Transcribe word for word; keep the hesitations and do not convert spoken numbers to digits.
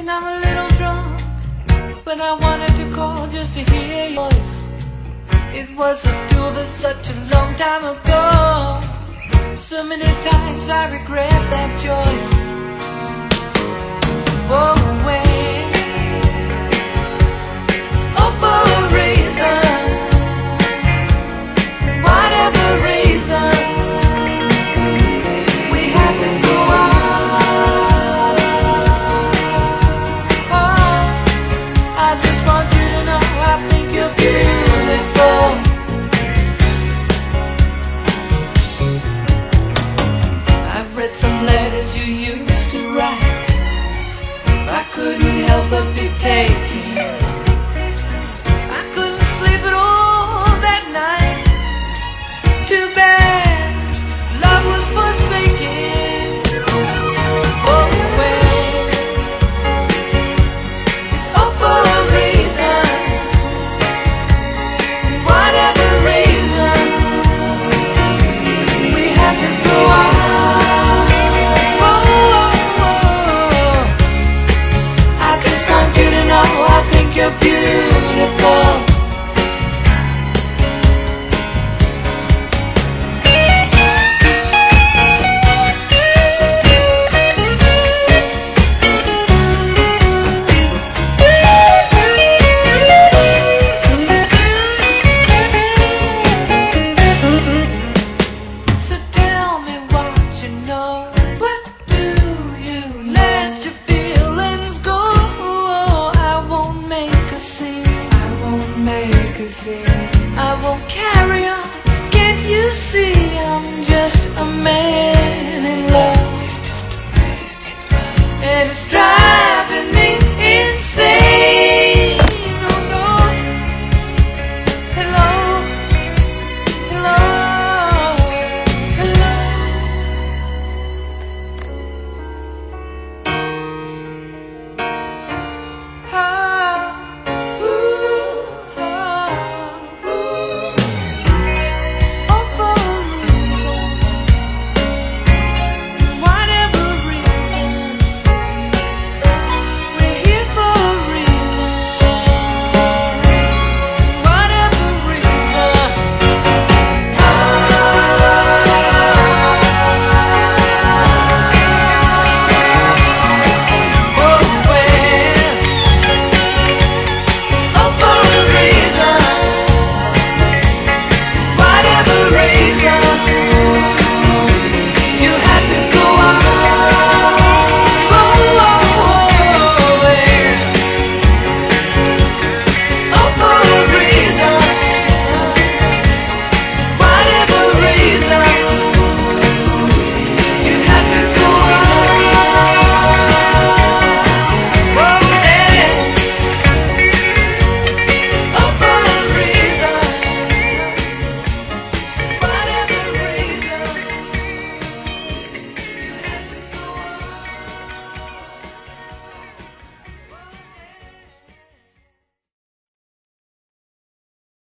And I'm a little drunk, but I wanted to call just to hear your voice. It was a two of us such a long time ago. So many times I regret that choice. Oh, when oh, for a reason, whatever reason, we had to go on. Oh, I just want you to know I think you're beautiful. I've read some letters you used to write. I couldn't help but be taken